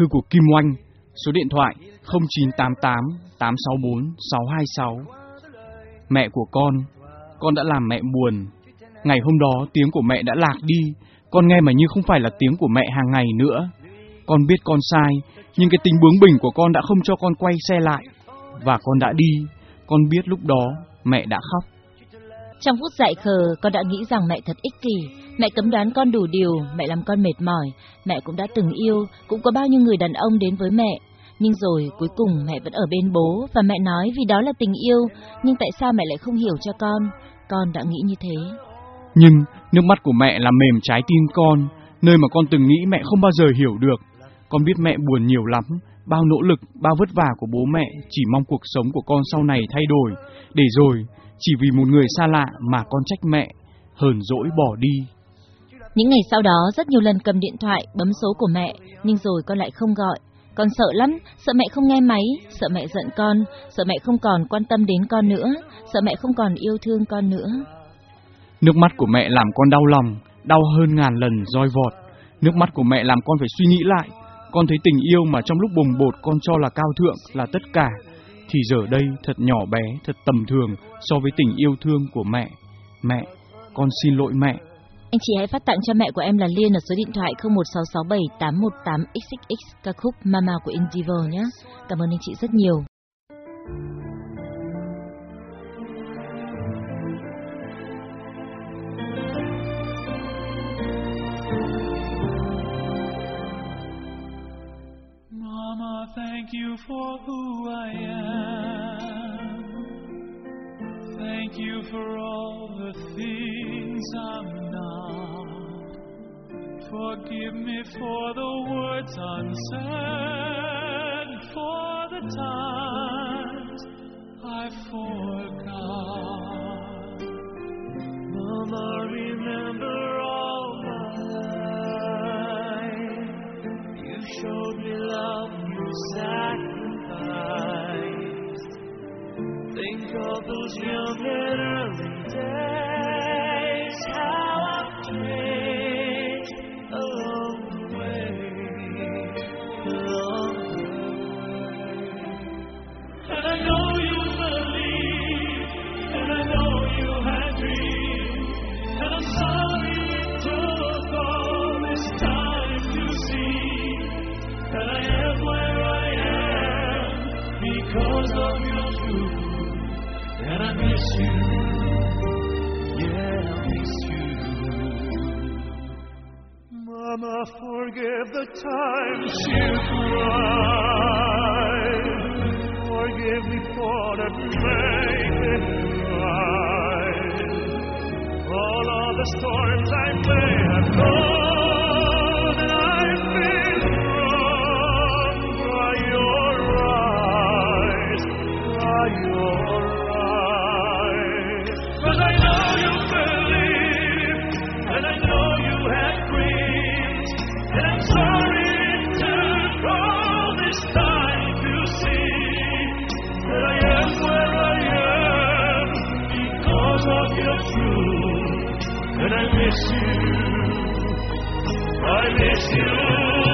thư của Kim Oanh, số điện thoại 0988 864 626. Mẹ của con đã làm mẹ buồn. Ngày hôm đó tiếng của mẹ đã lạc đi, con nghe mà như không phải là tiếng của mẹ hàng ngày nữa. Con biết con sai, nhưng cái tính bướng bỉnh của con đã không cho con quay xe lại. Và con đã đi, con biết lúc đó mẹ đã khóc. Trong phút dại khờ, con đã nghĩ rằng mẹ thật ích kỷ, mẹ cấm đoán con đủ điều, mẹ làm con mệt mỏi. Mẹ cũng đã từng yêu, cũng có bao nhiêu người đàn ông đến với mẹ. Nhưng rồi cuối cùng mẹ vẫn ở bên bố, và mẹ nói vì đó là tình yêu. Nhưng tại sao mẹ lại không hiểu cho con đã nghĩ như thế. Nhưng nước mắt của mẹ làm mềm trái tim con, nơi mà con từng nghĩ mẹ không bao giờ hiểu được. Con biết mẹ buồn nhiều lắm, bao nỗ lực, bao vất vả của bố mẹ chỉ mong cuộc sống của con sau này thay đổi, để rồi chỉ vì một người xa lạ mà con trách mẹ, hờn dỗi bỏ đi. Những ngày sau đó rất nhiều lần cầm điện thoại bấm số của mẹ, nhưng rồi con lại không gọi. Con sợ lắm, sợ mẹ không nghe máy, sợ mẹ giận con, sợ mẹ không còn quan tâm đến con nữa, sợ mẹ không còn yêu thương con nữa. Nước mắt của mẹ làm con đau lòng, đau hơn ngàn lần roi vọt. Nước mắt của mẹ làm con phải suy nghĩ lại. Con thấy tình yêu mà trong lúc bồng bột con cho là cao thượng, là tất cả, thì giờ đây thật nhỏ bé, thật tầm thường so với tình yêu thương của mẹ. Mẹ, con xin lỗi mẹ. Anh chị hãy phát tặng cho mẹ của em là Liên ở số điện thoại 016678188xxx ca khúc Mama của Indivo nhé. Cảm ơn anh chị rất nhiều. Mama, thank you for who I am. Thank you for all the things I'm not. Forgive me for the words unsaid, for the times I forgot. Mama, remember all my life. You showed me love, you sacrificed. Think of those young and early days, how I've changed along the way, along the way. And I know you believe, and I know you had dreams, and I'm sorry it took all this time to see that I am where I am because of your truth. And I miss you, yeah, I miss you. Mama, forgive the times you cried. Forgive me for not making it right. All of the storms I may have known, and I've been wrong. Dry your eyes, dry your eyes. 'Cause I know you believe, and I know you had dreams, and I'm sorry it took all this time to see that I am where I am because of your truth. And I miss you, I miss you.